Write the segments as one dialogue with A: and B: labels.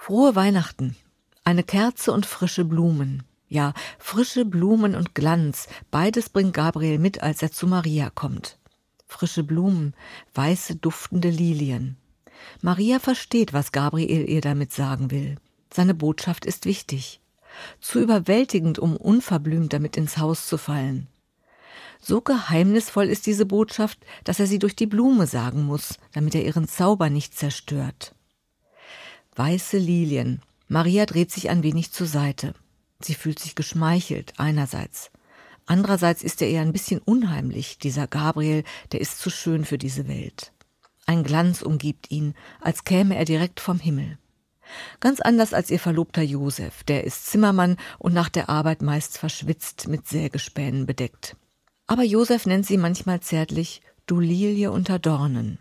A: Frohe Weihnachten. Eine Kerze und frische Blumen. Ja, frische Blumen und Glanz, beides bringt Gabriel mit, als er zu Maria kommt. Frische Blumen, weiße, duftende Lilien. Maria versteht, was Gabriel ihr damit sagen will. Seine Botschaft ist wichtig. Zu überwältigend, um unverblümt damit ins Haus zu fallen. So geheimnisvoll ist diese Botschaft, dass er sie durch die Blume sagen muss, damit er ihren Zauber nicht zerstört. Weiße Lilien. Maria dreht sich ein wenig zur Seite. Sie fühlt sich geschmeichelt, einerseits. Andererseits ist er eher ein bisschen unheimlich, dieser Gabriel, der ist zu schön für diese Welt. Ein Glanz umgibt ihn, als käme er direkt vom Himmel. Ganz anders als ihr Verlobter Josef, der ist Zimmermann und nach der Arbeit meist verschwitzt, mit Sägespänen bedeckt. Aber Josef nennt sie manchmal zärtlich »Du Lilie unter Dornen«.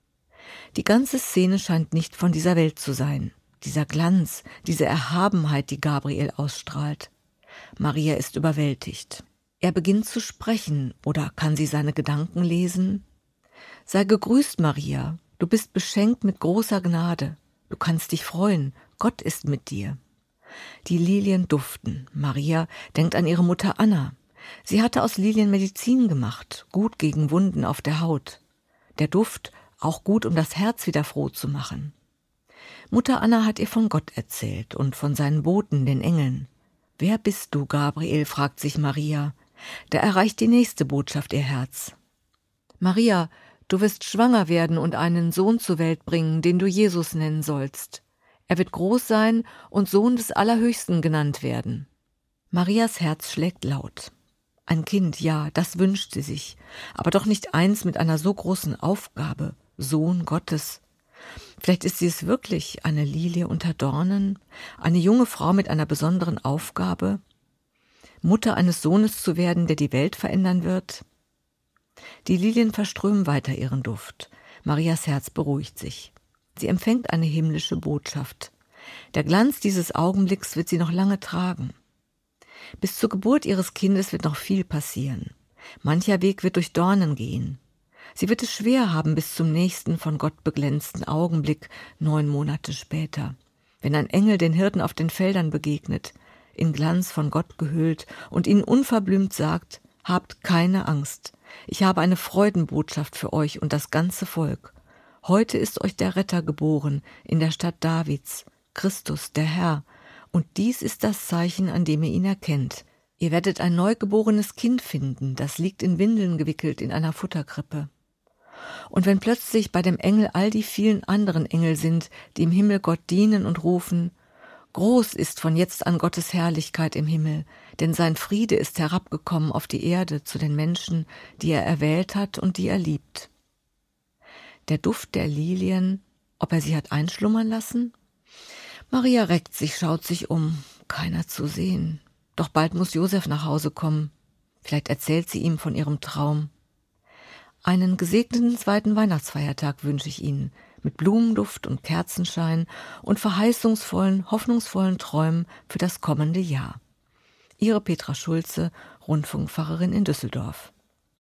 A: Die ganze Szene scheint nicht von dieser Welt zu sein. Dieser Glanz, diese Erhabenheit, die Gabriel ausstrahlt. Maria ist überwältigt. Er beginnt zu sprechen, oder kann sie seine Gedanken lesen? Sei gegrüßt, Maria, du bist beschenkt mit großer Gnade. Du kannst dich freuen, Gott ist mit dir. Die Lilien duften. Maria denkt an ihre Mutter Anna. Sie hatte aus Lilien Medizin gemacht, gut gegen Wunden auf der Haut. Der Duft auch gut, um das Herz wieder froh zu machen. Mutter Anna hat ihr von Gott erzählt und von seinen Boten, den Engeln. »Wer bist du, Gabriel?« fragt sich Maria. Da erreicht die nächste Botschaft ihr Herz. »Maria, du wirst schwanger werden und einen Sohn zur Welt bringen, den du Jesus nennen sollst. Er wird groß sein und Sohn des Allerhöchsten genannt werden.« Marias Herz schlägt laut. Ein Kind, ja, das wünscht sie sich, aber doch nicht eins mit einer so großen Aufgabe, Sohn Gottes. Vielleicht ist sie es wirklich, eine Lilie unter Dornen, eine junge Frau mit einer besonderen Aufgabe, Mutter eines Sohnes zu werden, der die Welt verändern wird. Die Lilien verströmen weiter ihren Duft. Marias Herz beruhigt sich. Sie empfängt eine himmlische Botschaft. Der Glanz dieses Augenblicks wird sie noch lange tragen. Bis zur Geburt ihres Kindes wird noch viel passieren. Mancher Weg wird durch Dornen gehen. Sie wird es schwer haben bis zum nächsten von Gott beglänzten Augenblick 9 Monate später, wenn ein Engel den Hirten auf den Feldern begegnet, in Glanz von Gott gehüllt und ihnen unverblümt sagt: Habt keine Angst, ich habe eine Freudenbotschaft für euch und das ganze Volk. Heute ist euch der Retter geboren in der Stadt Davids, Christus, der Herr, und dies ist das Zeichen, an dem ihr ihn erkennt. Ihr werdet ein neugeborenes Kind finden, das liegt in Windeln gewickelt in einer Futterkrippe. Und wenn plötzlich bei dem Engel all die vielen anderen Engel sind, die im Himmel Gott dienen und rufen: Groß ist von jetzt an Gottes Herrlichkeit im Himmel, denn sein Friede ist herabgekommen auf die Erde zu den Menschen, die er erwählt hat und die er liebt. Der Duft der Lilien, ob er sie hat einschlummern lassen? Maria reckt sich, schaut sich um, keiner zu sehen. Doch bald muss Josef nach Hause kommen. Vielleicht erzählt sie ihm von ihrem Traum. Einen gesegneten 2. Weihnachtsfeiertag wünsche ich Ihnen, mit Blumenduft und Kerzenschein und verheißungsvollen, hoffnungsvollen Träumen für das kommende Jahr. Ihre Petra Schulze, Rundfunkpfarrerin in Düsseldorf.